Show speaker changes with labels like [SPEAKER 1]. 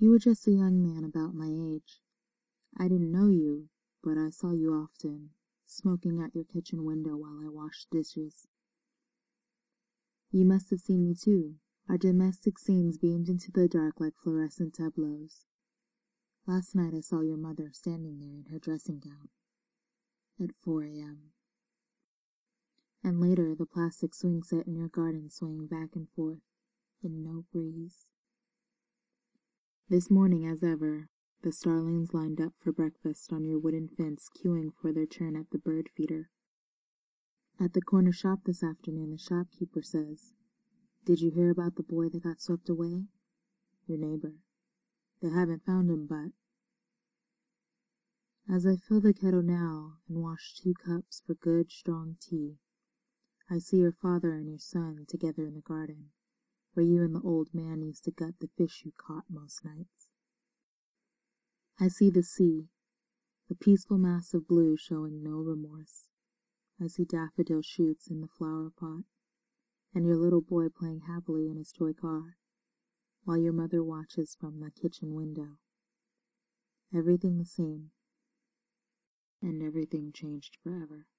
[SPEAKER 1] You were just a young man about my age. I didn't know you, but I saw you often, smoking at your kitchen window while I washed dishes. You must have seen me too. Our domestic scenes beamed into the dark like fluorescent tableaus. Last night I saw your mother standing there in her dressing gown. At 4 a.m. And later the plastic swing set in your garden swaying back and forth, in no breeze. This morning, as ever, the starlings lined up for breakfast on your wooden fence, queuing for their turn at the bird feeder. At the corner shop this afternoon, the shopkeeper says, "Did you hear about the boy that got swept away? Your neighbor. They haven't found him, but..." As I fill the kettle now and wash 2 cups for good, strong tea, I see your father and your son together in the garden, where you and the old man used to gut the fish you caught most nights. I see the sea, the peaceful mass of blue showing no remorse. I see daffodil shoots in the flower pot, and your little boy playing happily in his toy car, while your mother watches from the kitchen window. Everything the same, and everything changed forever.